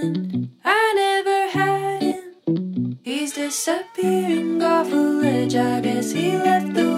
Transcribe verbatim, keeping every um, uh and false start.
friend. I never had him. He's disappearing off a ledge. I guess he left the